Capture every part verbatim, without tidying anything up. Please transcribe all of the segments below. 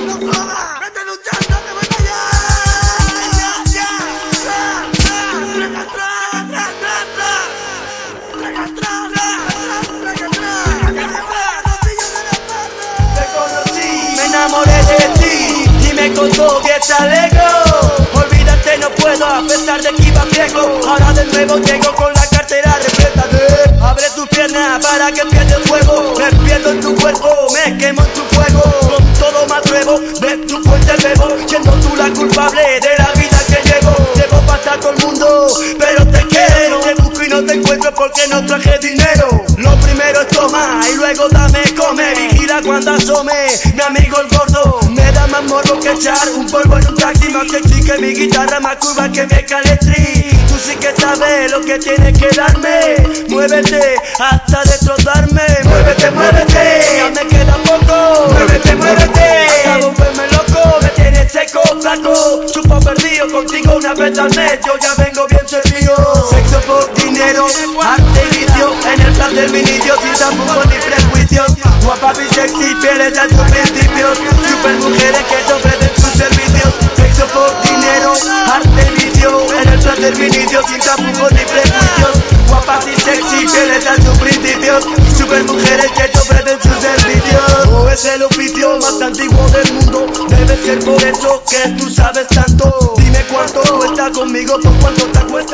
no jodas. Vete luchando, te voy para allá. Ya, ya, tra, tra, tra, tra, tra, tra, tra, tra, tra, tra, tra. Te conocí, me enamoré de ti y me costó que te alegro. Olvídate, no puedo, a pesar de que iba ciego. Ahora de nuevo llego con la cartera repleta de... Abre tus piernas para que pierda el fuego. Me pierdo en tu cuerpo, me quemo en tu fuego. Con todo me atrevo, de tu fuente bebo. Siendo tú la culpable de la vida que llevo. Debo pasar todo el mundo, pero te quiero. Te busco y no te encuentro porque no traje dinero. Lo primero es toma y luego dame, come. Vigila cuando asome, mi amigo el gordo. Me da más morbo que echar un polvo en un taxi. Más que chique mi guitarra, más curva que me caletri. Tú sí que sabes lo que tienes que darme. Muévete hasta destrozarme. Muévete, muévete, ya me queda poco. Muévete, muévete, hasta volverme loco. Me tienes seco, flaco, chupo perdido. Contigo una vez al mes, yo ya vengo bien servido. Sexo por dinero, arte y vicio. En el plan del inicio, sin tapujos ni prejuicios. Guapa y sexy, fieles a tus principios. Super mujeres que te ofrecen sus servicios. Sexo por dinero, arte y vicio. En el plan del inicio, sin tapujos ni prejuicios. Guapas y sexy, fieles a tus principios. Super mujeres que te ofrecen sus servicios. Oh, es el oficio más antiguo del mundo. Debe ser por eso que tú sabes tanto. Dime cuánto cuesta conmigo, por cuánto te cuesta.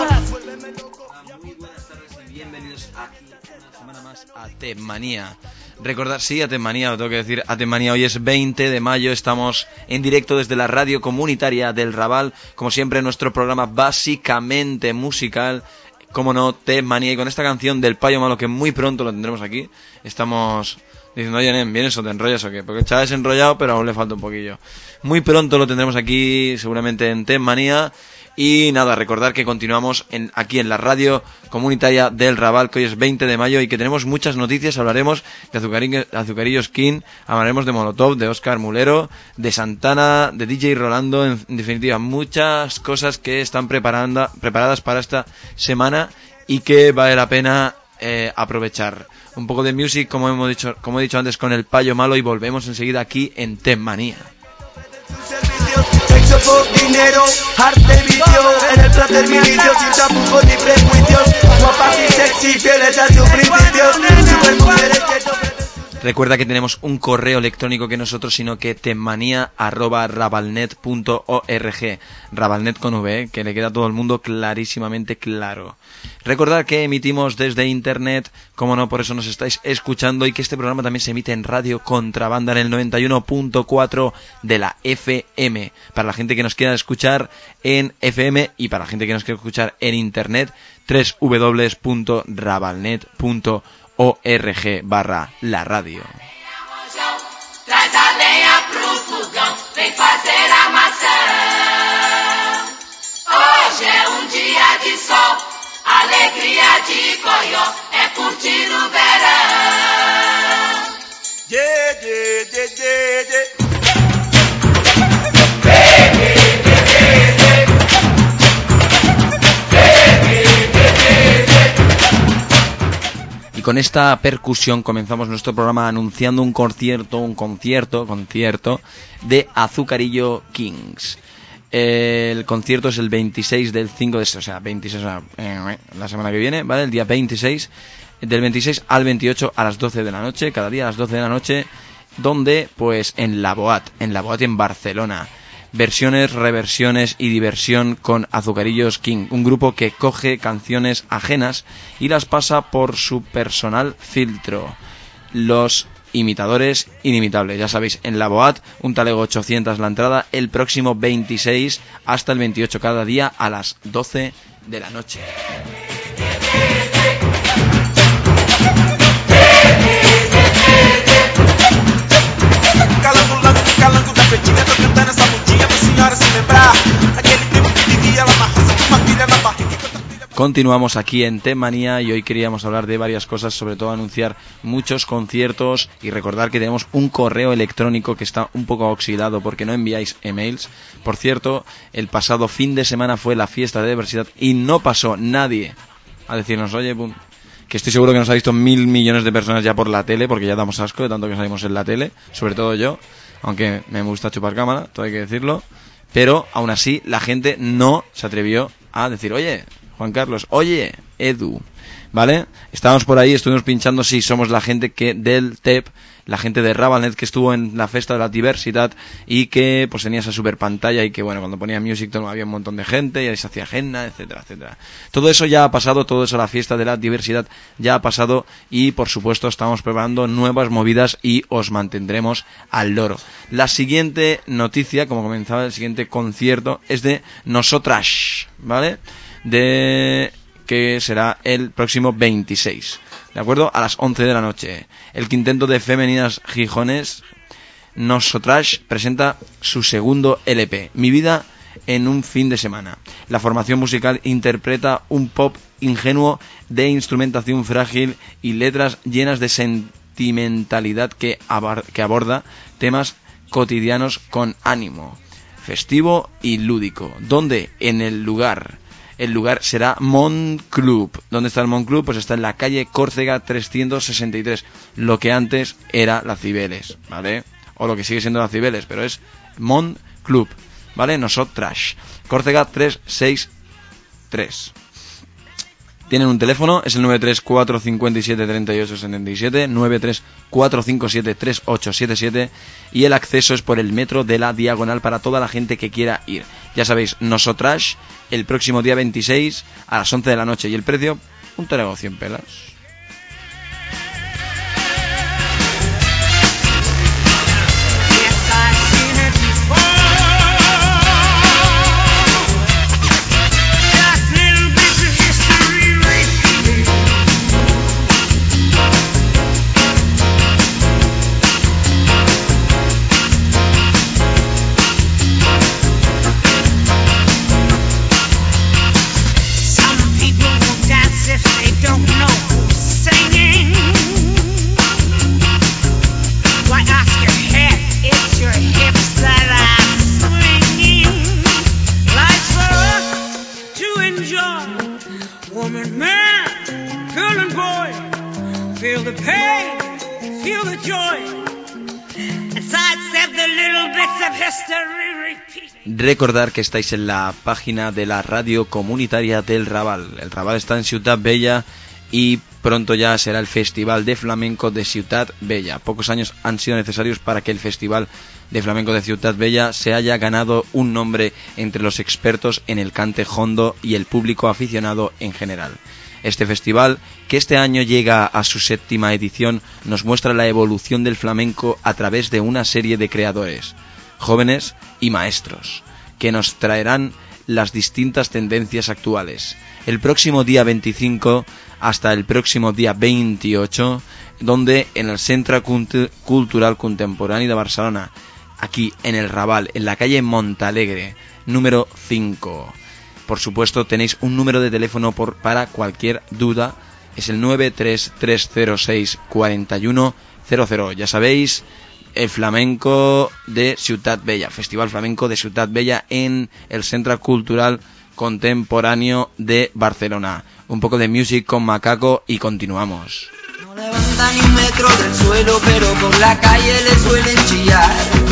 Muy buenas tardes y bienvenidos aquí una semana más a Temmanía. Recordar, sí, a Temmanía, lo tengo que decir, a Temmanía. Hoy es veinte de mayo, estamos en directo desde la radio comunitaria del Raval. Como siempre, nuestro programa básicamente musical. Como no, Temmanía, y con esta canción del Payo Malo que muy pronto lo tendremos aquí. Estamos diciendo, oye, Nen, ¿vienes o te enrollas o qué? Porque está desenrollado, pero aún le falta un poquillo. Muy pronto lo tendremos aquí, seguramente en Temmanía. Y nada, recordar que continuamos en, aquí en la radio comunitaria del Raval, que hoy es veinte de mayo y que tenemos muchas noticias. Hablaremos de Azucarillos, Azucarillos King, hablaremos de Molotov, de Óscar Mulero, de Santana, de D J Rolando, en, en definitiva, muchas cosas que están preparando, preparadas para esta semana y que vale la pena eh, aprovechar. Un poco de music, como hemos dicho, como he dicho antes, con el Payo Malo, y volvemos enseguida aquí en Temmanía. Sexo por dinero, arte y vicio. En el plan del milicio, sin tapujos ni prejuicios. Guapas y sexy, fieles a sus principios. Super mujeres que te ofrecen. Recuerda que tenemos un correo electrónico que nosotros, sino que temmanía arroba rabalnet punto org. Rabalnet con V, que le queda a todo el mundo clarísimamente claro. Recordad que emitimos desde internet, como no, por eso nos estáis escuchando, y que este programa también se emite en Radio Contrabanda en el noventa y uno punto cuatro de la F M. Para la gente que nos quiera escuchar en F M y para la gente que nos quiera escuchar en internet, doble u doble u doble u punto rabalnet punto org barra la radio. Traz a lenha pro fogão, vem fazer armação. Hoje é um dia de sol, alegria de coió, é curtir o verão. Yeah, yeah, yeah, yeah, yeah. Y con esta percusión comenzamos nuestro programa anunciando un concierto, un concierto, concierto de Azucarillo Kings. El concierto es el veintiséis del cinco de, o sea, veintiséis, o sea, eh, la semana que viene, ¿vale? El día veintiséis, del veintiséis al veintiocho a las doce de la noche, cada día a las doce de la noche, donde, pues, en la Boat, en la Boat en Barcelona. Versiones, reversiones y diversión con Azucarillos King, un grupo que coge canciones ajenas y las pasa por su personal filtro. Los imitadores inimitables, ya sabéis, en la Boat, un talego ochocientos la entrada, el próximo veintiséis hasta el veintiocho, cada día a las doce de la noche. Continuamos aquí en Temmanía y hoy queríamos hablar de varias cosas, sobre todo anunciar muchos conciertos y recordar que tenemos un correo electrónico que está un poco oxidado porque no enviáis emails. Por cierto, el pasado fin de semana fue la fiesta de diversidad y no pasó nadie a decirnos, oye, pum, que estoy seguro que nos ha visto mil millones de personas ya por la tele, porque ya damos asco de tanto que salimos en la tele, sobre todo yo. aunque me gusta chupar cámara, todo hay que decirlo, pero aún así la gente no se atrevió a decir, oye, Juan Carlos, oye, Edu, ¿vale? Estábamos por ahí, estuvimos pinchando, sí, somos la gente que del T E P, la gente de Rabalnet que estuvo en la Festa de la Diversidad y que pues tenía esa super pantalla y que bueno, cuando ponía Music Tone había un montón de gente y ahí se hacía agenda, etcétera, etcétera. Todo eso ya ha pasado, todo eso, la Fiesta de la Diversidad ya ha pasado y por supuesto estamos preparando nuevas movidas y os mantendremos al loro. La siguiente noticia, como comenzaba el siguiente concierto, es de Nosotras, ¿vale? De que será el próximo veintiséis, ¿de acuerdo? A las once de la noche. El quinteto de femeninas gijones Nosotras presenta su segundo L P, Mi vida en un fin de semana. La formación musical interpreta un pop ingenuo de instrumentación frágil y letras llenas de sentimentalidad que, abar- que aborda temas cotidianos con ánimo festivo y lúdico. ¿Dónde? En el lugar. El lugar será Mon Club. ¿Dónde está el Mon Club? Pues está en la calle Córcega trescientos sesenta y tres, lo que antes era la Cibeles, ¿vale? O lo que sigue siendo la Cibeles, pero es Mon Club, ¿vale? Nosotras. Córcega trescientos sesenta y tres. Tienen un teléfono, es el nueve tres cuatro cinco siete tres ocho siete siete, nueve tres cuatro cinco siete tres ocho siete siete, y el acceso es por el metro de la Diagonal para toda la gente que quiera ir. Ya sabéis, Nosotras, el próximo día veintiséis a las once de la noche, y el precio, un torego cien pelas. Recordar que estáis en la página de la radio comunitaria del Raval. El Raval está en Ciutat Bella y pronto ya será el Festival de Flamenco de Ciutat Bella. Pocos años han sido necesarios para que el Festival de Flamenco de Ciutat Bella se haya ganado un nombre entre los expertos en el cante jondo y el público aficionado en general. Este festival, que este año llega a su séptima edición, nos muestra la evolución del flamenco a través de una serie de creadores, jóvenes y maestros, que nos traerán las distintas tendencias actuales. El próximo día veinticinco hasta el próximo día veintiocho, donde en el Centre Cultural Contemporani de Barcelona, aquí en el Raval, en la calle Montalegre, número cinco. Por supuesto, tenéis un número de teléfono por, para cualquier duda, es el nueve tres tres cero seis cuatro uno cero cero. Ya sabéis, el flamenco de Ciutat Bella, Festival Flamenco de Ciutat Bella en el Centre Cultural Contemporáneo de Barcelona. Un poco de music con Macaco y continuamos. No levanta ni un metro del suelo, pero por la calle le suelen chillar.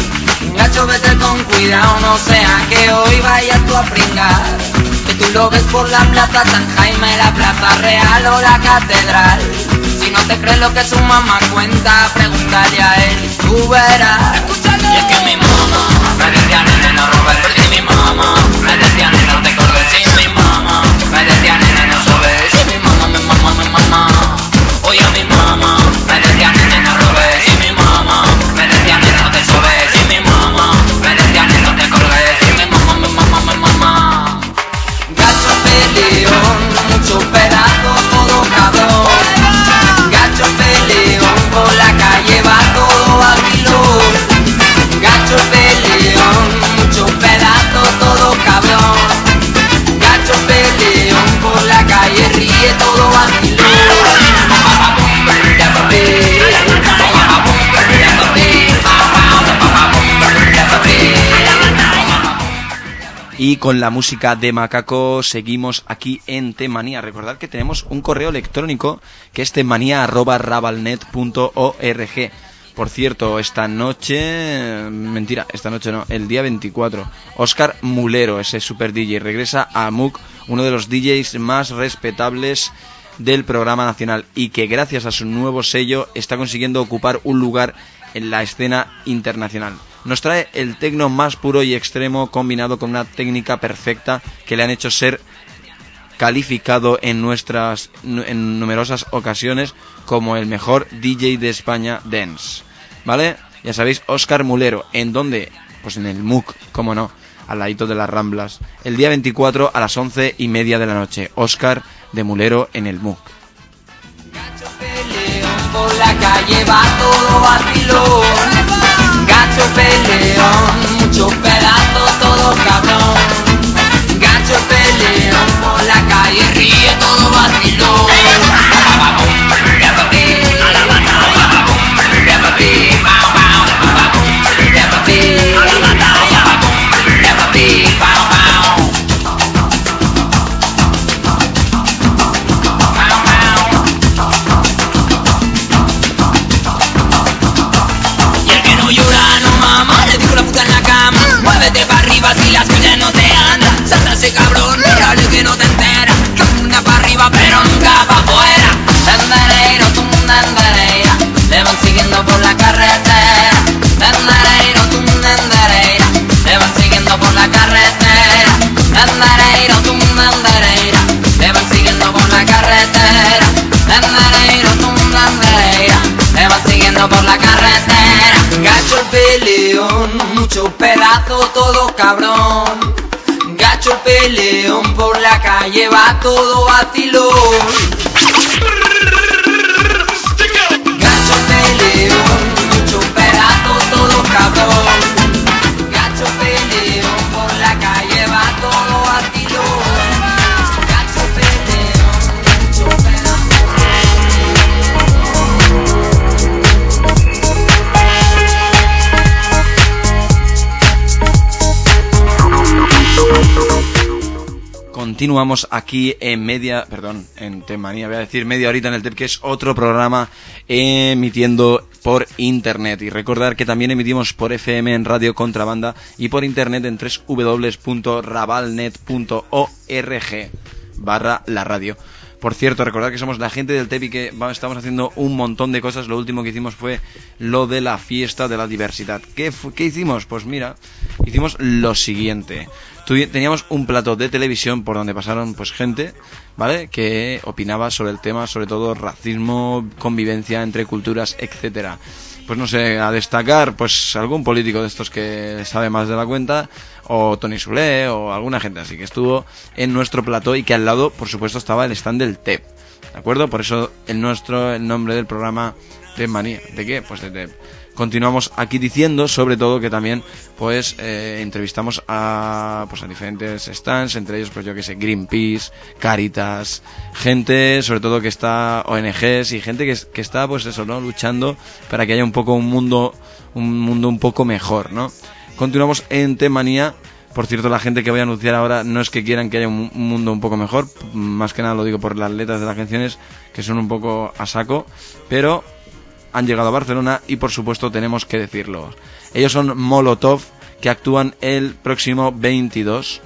Gacho, vete con cuidado, no sea que hoy vayas tú a pringar. Que tú lo ves por la plaza San Jaime, la plaza real o la catedral. Si no te crees lo que su mamá cuenta, pregúntale a él y tú verás. Y es que mi mamá me decía, nene, no robes, y mi mamá me decía, nene, no te corres, y mi mamá me decía, nene, no sobes, y mi mamá, mi mamá, mi mamá. Oye, mi mamá me decía, nene, no robes, y mi mamá me decía, nene, no te sobes, y mi mamá me decía, nene, no te corres, y mi mamá, mi mamá, mi mamá. Gacho peleón, mucho pedazo, todo cabrón. Gacho peleón, por la calle va todo vacilón. Gacho peleón, mucho pedazo, todo cabrón. Gacho peleón, por la calle ríe todo vacilón. Y con la música de Macaco seguimos aquí en Temanía. Recordad que tenemos un correo electrónico que es temanía arroba rabalnet punto org. Por cierto, esta noche... Mentira, esta noche no, el día veinticuatro. Óscar Mulero, ese super D J, regresa a M U C, uno de los D Js más respetables del programa nacional y que gracias a su nuevo sello está consiguiendo ocupar un lugar en la escena internacional. Nos trae el tecno más puro y extremo combinado con una técnica perfecta que le han hecho ser calificado en nuestras en numerosas ocasiones como el mejor D J de España Dance, ¿vale? Ya sabéis, Óscar Mulero, ¿en dónde? Pues en el M U C, cómo no, al ladito de las Ramblas, el día veinticuatro a las once y media de la noche. Óscar de Mulero en el M U C. Gacho peleón por la calle va todo vacilón. Gacho peleón, muchos pedazos, todo cabrón. Gacho peleón por la calle ríe todo vacilón. Y el que no llora no mama, le digo la puta en la cama. Muévete para arriba si las cosas no te andan. Salta ese cabrón, mírale que no te enteras. Una para arriba pero nunca para afuera. Tendereiro, tum, tendereira, le van siguiendo por la carretera. Tendereiro, tum, tendereira, le van siguiendo por la carretera. Tendereiro, tum, tendereira, le van siguiendo por la carretera. Tendereiro, tum, tendereira, le van siguiendo por la carretera. Gacho el peleón, muchos pedazos, todo cabrón. Gacho el peleón por la calle va todo vacilón. Gacho el peleón, muchos pedazos, todo cabrón. Gacho el peleón por la calle va todo vacilón. Gacho el peleón, muchos pedazos. Continuamos aquí en media, perdón, en Temanía, voy a decir media horita en el T E P, que es otro programa emitiendo por internet. Y recordar que también emitimos por F M en Radio Contrabanda y por internet en doble u doble u doble u punto rabalnet punto org barra la radio. Por cierto, recordad que somos la gente del T E P y que estamos haciendo un montón de cosas. Lo último que hicimos fue lo de la fiesta de la diversidad. ¿Qué, qué hicimos? Pues mira, hicimos lo siguiente. Teníamos un plato de televisión por donde pasaron pues gente, ¿vale?, que opinaba sobre el tema, sobre todo racismo, convivencia entre culturas, etcétera. Pues no sé, a destacar pues algún político de estos que sabe más de la cuenta, o Tony Soler, o alguna gente así que estuvo en nuestro plató y que al lado, por supuesto, estaba el stand del T E P, ¿de acuerdo? Por eso el nuestro, el nombre del programa, Temanía. ¿De qué? Pues de T E P. Continuamos aquí diciendo, sobre todo, que también pues eh, entrevistamos a pues a diferentes stands, entre ellos pues yo que sé, Greenpeace, Caritas, gente sobre todo que está, O N Ges y gente que, que está pues eso, ¿no?, luchando para que haya un poco un mundo un mundo un poco mejor, ¿no? Continuamos en Temanía. Por cierto, la gente que voy a anunciar ahora no es que quieran que haya un, un mundo un poco mejor, más que nada lo digo por las letras de las canciones que son un poco a saco, pero han llegado a Barcelona y por supuesto tenemos que decirlo. Ellos son Molotov, que actúan el próximo veintidós,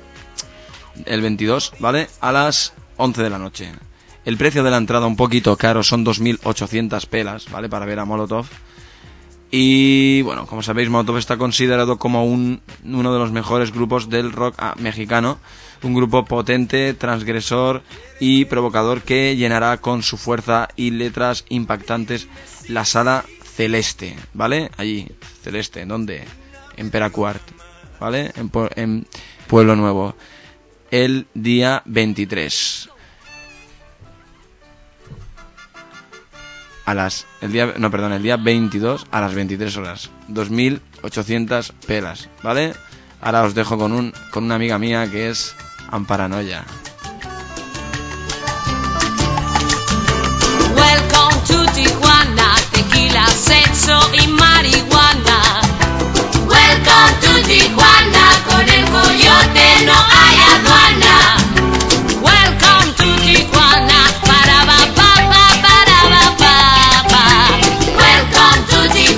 el veintidós, ¿vale?, a las once de la noche. El precio de la entrada un poquito caro, son dos mil ochocientas pelas, ¿vale?, para ver a Molotov. Y bueno, como sabéis, Molotov está considerado como un, uno de los mejores grupos del rock ah, mexicano. Un grupo potente, transgresor y provocador que llenará con su fuerza y letras impactantes la Sala Celeste, ¿vale? Allí, Celeste, ¿dónde? En Peracuart, ¿vale? En, en Pueblo Nuevo. El día veintitrés. A las... El día... No, perdón, el día veintidós a las veintitrés horas. dos mil ochocientas pelas, ¿vale? Ahora os dejo con un con una amiga mía que es Amparanoia. Welcome to Tijuana, tequila, sexo y marihuana. Welcome to Tijuana, con el coyote no hay aduana. Welcome to Tijuana, para ba pa pa para ba pa pa. Welcome to Tijuana.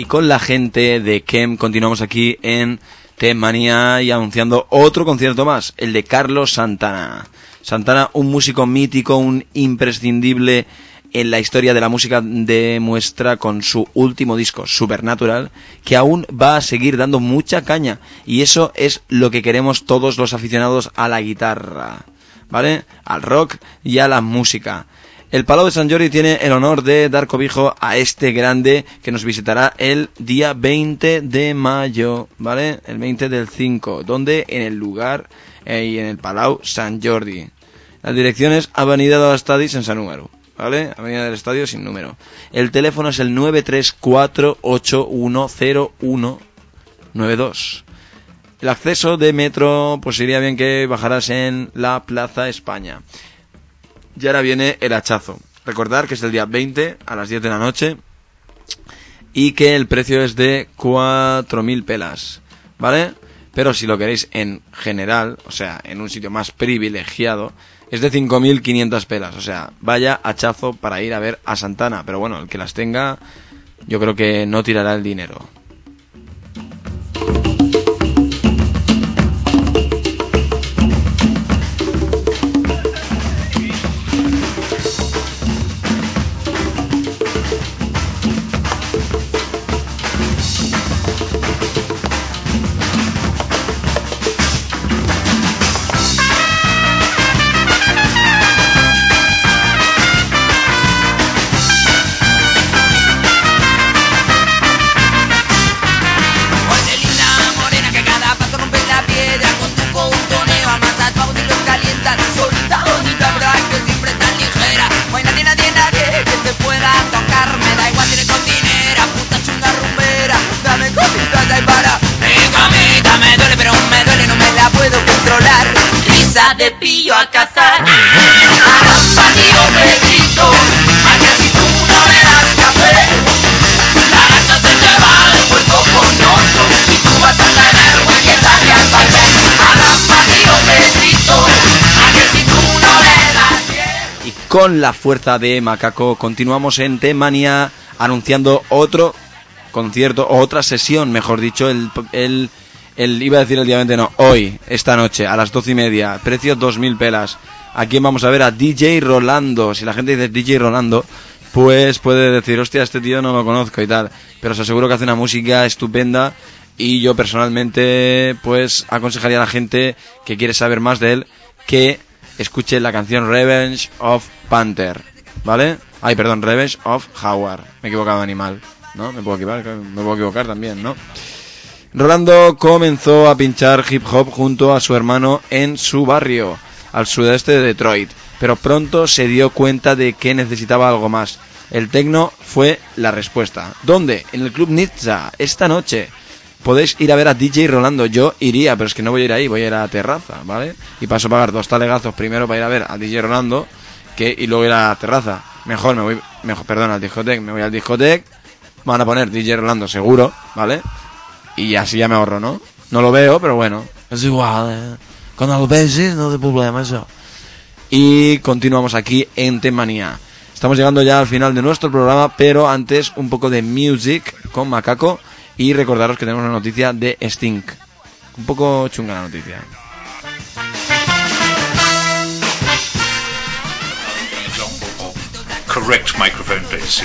con la gente de Kem continuamos aquí en Tem Manía y anunciando otro concierto más, el de Carlos Santana. Santana, un músico mítico, un imprescindible en la historia de la música, demuestra con su último disco, Supernatural, que aún va a seguir dando mucha caña. Y eso es lo que queremos todos los aficionados a la guitarra, ¿vale? Al rock y a la música. El Palau de Sant Jordi tiene el honor de dar cobijo a este grande que nos visitará el día veinte de mayo, ¿vale? El veinte del cinco, donde en el lugar eh, y en el Palau Sant Jordi. La dirección es Avenida de l'Estadi sense número, ¿vale? Avenida del Estadio sin número. El teléfono es el nueve tres cuatro ocho uno cero uno nueve dos. El acceso de metro, pues iría bien que bajaras en la Plaza España. Y ahora viene el hachazo. Recordar que es el día veinte a las diez de la noche y que el precio es de cuatro mil pelas, ¿vale? Pero si lo queréis en general, o sea, en un sitio más privilegiado, es de cinco mil quinientas pelas. O sea, vaya hachazo para ir a ver a Santana. Pero bueno, el que las tenga, yo creo que no tirará el dinero. De pillo a cazar. Caramba, tío Pedrito, a que si tú no le das café, la gata se te va al puerto conoso y tú vas a tener que darle al papel. Caramba, tío Pedrito, a que si tú no le das bien. Y con la fuerza de Macaco continuamos en Tem Manía anunciando otro concierto, o otra sesión, mejor dicho, el... el El, iba a decir el día veinte, no, hoy, esta noche, a las doce y media, precio dos mil pelas. Aquí vamos a ver a D J Rolando. Si la gente dice D J Rolando, pues puede decir, hostia, este tío no lo conozco y tal. Pero os aseguro que hace una música estupenda y yo personalmente, pues, aconsejaría a la gente que quiere saber más de él que escuche la canción Revenge of Panther, ¿vale? Ay, perdón, Revenge of Howard. Me he equivocado de animal, ¿no? Me puedo equivocar, me puedo equivocar también, ¿no? Rolando comenzó a pinchar hip hop junto a su hermano en su barrio, al sudeste de Detroit, pero pronto se dio cuenta de que necesitaba algo más. El techno fue la respuesta. ¿Dónde? En el Club Nizza, esta noche. Podéis ir a ver a D J Rolando. Yo iría, pero es que no voy a ir ahí, voy a ir a la terraza, ¿vale? Y paso a pagar dos talegazos primero para ir a ver a D J Rolando que, y luego ir a la terraza. Mejor me voy, mejor, perdón, al discoteque, me voy al discoteque, van a poner D J Rolando seguro, ¿vale? Y así ya me ahorro, ¿no? No lo veo, pero bueno, es igual, eh. Cuando lo veis no hay problema eso. Y continuamos aquí en Tem Manía. Estamos llegando ya al final de nuestro programa, pero antes un poco de music con Macaco y recordaros que tenemos una noticia de Sting. Un poco chunga la noticia. Correct microphone, please.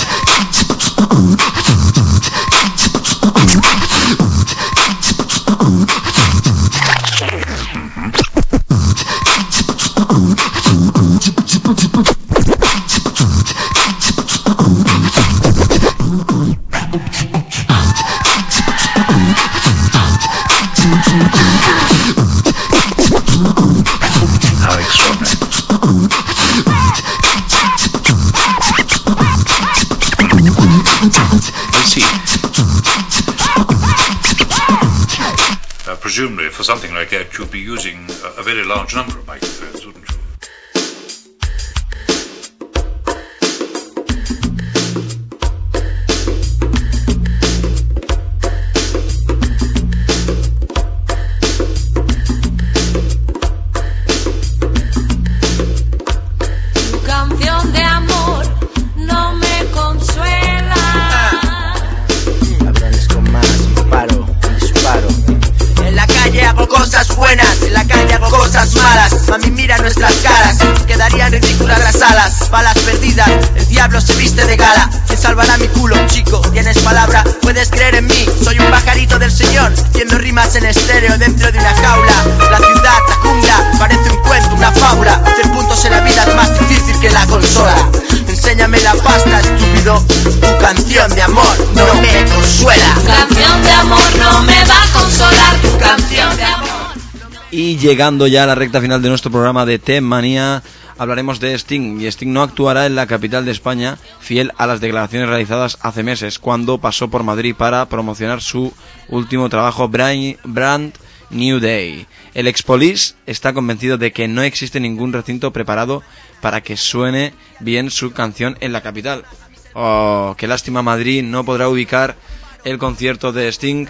How extraordinary. I see. Uh, presumably, for something like that, you'd be using a, a very large number of microphones, wouldn't you? harían ridículas las alas. Balas perdidas, el diablo se viste de gala. ¿Quién salvará mi culo, chico? ¿Tienes palabra? Puedes creer en mí, soy un pajarito del señor, haciendo rimas en estéreo dentro de una jaula. La ciudad, la jungla, parece un cuento, una fábula. Hacer puntos en la vida es más difícil que la consola. Enséñame la pasta, estúpido. Tu canción de amor no me consuela. Tu canción de amor no me va a consolar. Tu canción de amor. Y llegando ya a la recta final de nuestro programa de T Manía, hablaremos de Sting. Y Sting no actuará en la capital de España, fiel a las declaraciones realizadas hace meses, cuando pasó por Madrid para promocionar su último trabajo, Brand New Day. El ex-Police está convencido de que no existe ningún recinto preparado para que suene bien su canción en la capital. Oh, qué lástima, Madrid no podrá ubicar el concierto de Sting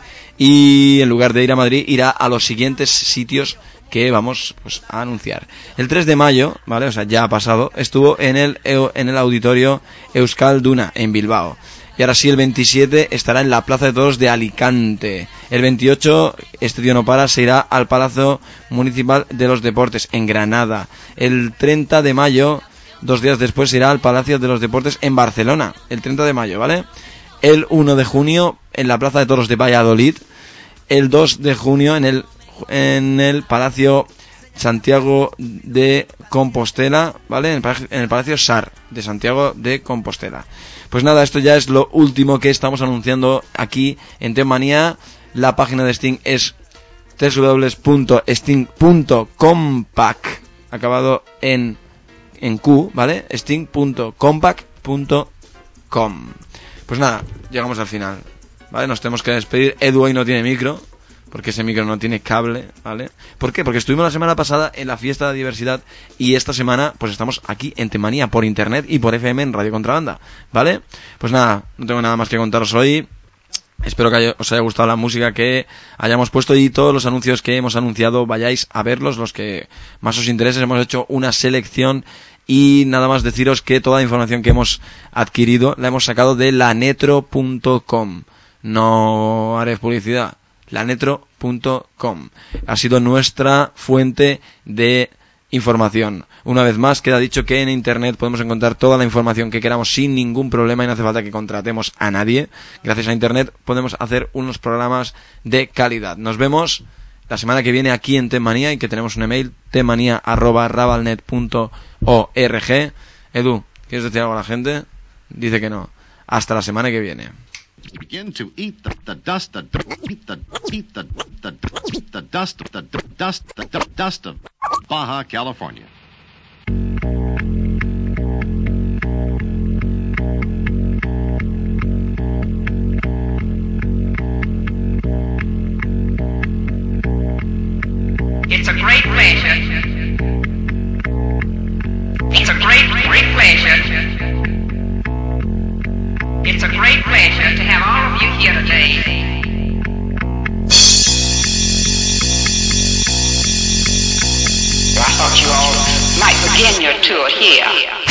y en lugar de ir a Madrid irá a los siguientes sitios que vamos pues a anunciar. El tres de mayo, vale, o sea, ya ha pasado, estuvo en el en el auditorio Euskalduna en Bilbao. Y ahora sí, el veintisiete estará en la Plaza de Toros de Alicante. El veintiocho, este tío no para, se irá al Palacio Municipal de los Deportes en Granada. El treinta de mayo, dos días después, se irá al Palacio de los Deportes en Barcelona. El treinta de mayo, ¿vale? El uno de junio en la Plaza de Toros de Valladolid. El dos de junio en el en el Palacio Santiago de Compostela, ¿vale? En el, en el Palacio S A R de Santiago de Compostela. Pues nada, esto ya es lo último que estamos anunciando aquí en T Manía. La página de Sting es doble u doble u doble u punto sting punto compact, acabado en en Q, ¿vale? sting punto compact punto com. Pues nada, llegamos al final, ¿vale? Nos tenemos que despedir. Edu hoy no tiene micro, porque ese micro no tiene cable, ¿vale? ¿Por qué? Porque estuvimos la semana pasada en la fiesta de diversidad y esta semana pues estamos aquí en T Manía por internet y por F M en Radio Contrabanda, ¿vale? Pues nada, no tengo nada más que contaros hoy. Espero que haya, os haya gustado la música que hayamos puesto y todos los anuncios que hemos anunciado vayáis a verlos, los que más os interesen. Hemos hecho una selección y nada más deciros que toda la información que hemos adquirido la hemos sacado de lanetro punto com. No haré publicidad. lanetro punto com ha sido nuestra fuente de información. Una vez más, queda dicho que en internet podemos encontrar toda la información que queramos sin ningún problema y no hace falta que contratemos a nadie. Gracias a internet podemos hacer unos programas de calidad. Nos vemos la semana que viene aquí en T Manía y que tenemos un email tmanía arroba rabalnet punto org. Edu, ¿quieres decir algo a la gente? Dice que no. Hasta la semana que viene. Begin to eat the, the dust, the eat the eat the the the dust, the dust, the dust of Baja California. It's a great pleasure. It's a great, great pleasure. It's a great pleasure to have all of you here today. I thought you all might begin your tour here.